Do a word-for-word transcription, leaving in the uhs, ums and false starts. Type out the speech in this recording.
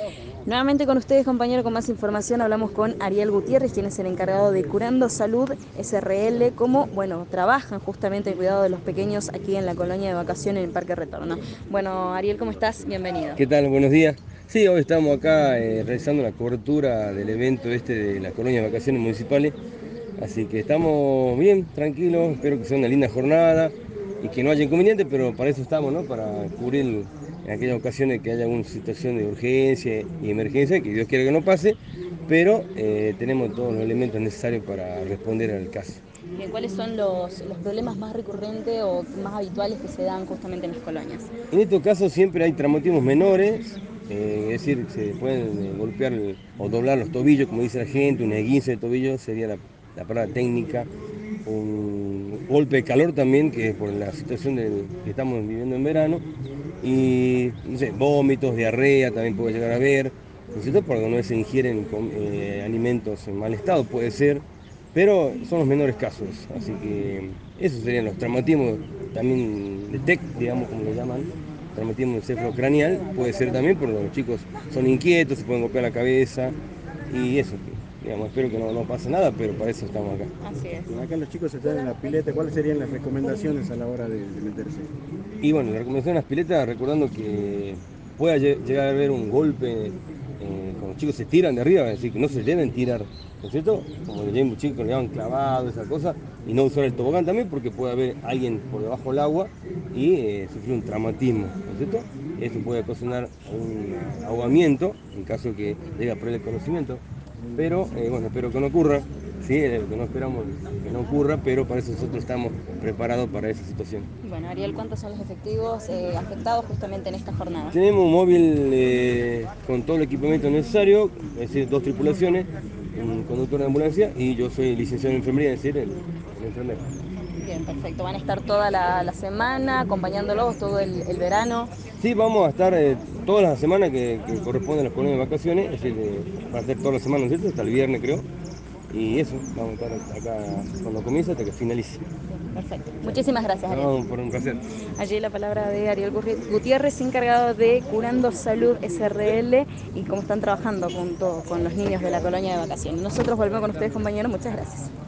Nuevamente con ustedes, compañero, con más información hablamos con Ariel Gutiérrez, quien es el encargado de Curando Salud S R L, cómo, bueno, trabajan justamente el cuidado de los pequeños aquí en la colonia de vacaciones en el Parque Retorno. Bueno, Ariel, ¿cómo estás? Bienvenido. ¿Qué tal? Buenos días. Sí, hoy estamos acá eh, realizando la cobertura del evento este de la colonia de vacaciones municipales, así que estamos bien, tranquilos, espero que sea una linda jornada y que no haya inconvenientes, pero para eso estamos, ¿no? Para cubrir en aquellas ocasiones que haya alguna situación de urgencia y emergencia, que Dios quiera que no pase, pero eh, tenemos todos los elementos necesarios para responder al caso. Bien, ¿cuáles son los, los problemas más recurrentes o más habituales que se dan justamente en las colonias? En estos casos siempre hay traumatismos menores, eh, es decir, se pueden eh, golpear el- o doblar los tobillos, como dice la gente, un esguince de tobillo sería la, la palabra técnica, un golpe de calor también, que es por la situación del- que estamos viviendo en verano, y no sé, vómitos, diarrea también puede llegar a haber, ¿no es cierto? Porque no se ingieren com- eh, alimentos en mal estado, puede ser, pero son los menores casos, así que esos serían los traumatismos también de T E C, digamos como le llaman, traumatismo encefalocraneal, puede ser también porque los chicos son inquietos, se pueden golpear la cabeza y eso, digamos, espero que no, no pase nada, pero para eso estamos acá. Así es. Acá los chicos están en la pileta, ¿cuáles serían las recomendaciones a la hora de, de meterse? Y bueno, la recomendación de las piletas, recordando que pueda lle- llegar a haber un golpe eh, cuando los chicos se tiran de arriba, es decir, que no se deben tirar, ¿no es cierto? Como le llaman chicos, le llaman clavado, esa cosa, y no usar el tobogán también porque puede haber alguien por debajo del agua y eh, sufrir un traumatismo, ¿no es cierto? Eso puede ocasionar un ahogamiento en caso de que llegue a perder el conocimiento, pero eh, bueno, espero que no ocurra. Sí, eh, lo que no esperamos que no ocurra, pero para eso nosotros estamos preparados para esa situación. Bueno, Ariel, ¿cuántos son los efectivos eh, afectados justamente en esta jornada? Tenemos un móvil eh, con todo el equipamiento necesario, es decir, dos tripulaciones, un conductor de ambulancia y yo soy licenciado en enfermería, es decir, el, el enfermero. Bien, perfecto. ¿Van a estar toda la, la semana acompañándolos todo el, el verano? Sí, vamos a estar eh, todas las semanas que, que corresponden a las colonias de vacaciones, es decir, eh, va a estar todas las semanas, ¿no es cierto? Hasta el viernes creo. Y eso, vamos a estar acá cuando comience hasta que finalice. Bien, perfecto. Muchísimas gracias, Ariel. No, por un placer. Allí la palabra de Ariel Gutiérrez, encargado de Curando Salud S R L y cómo están trabajando junto con los niños de la colonia de vacaciones. Nosotros volvemos con ustedes, compañeros. Muchas gracias.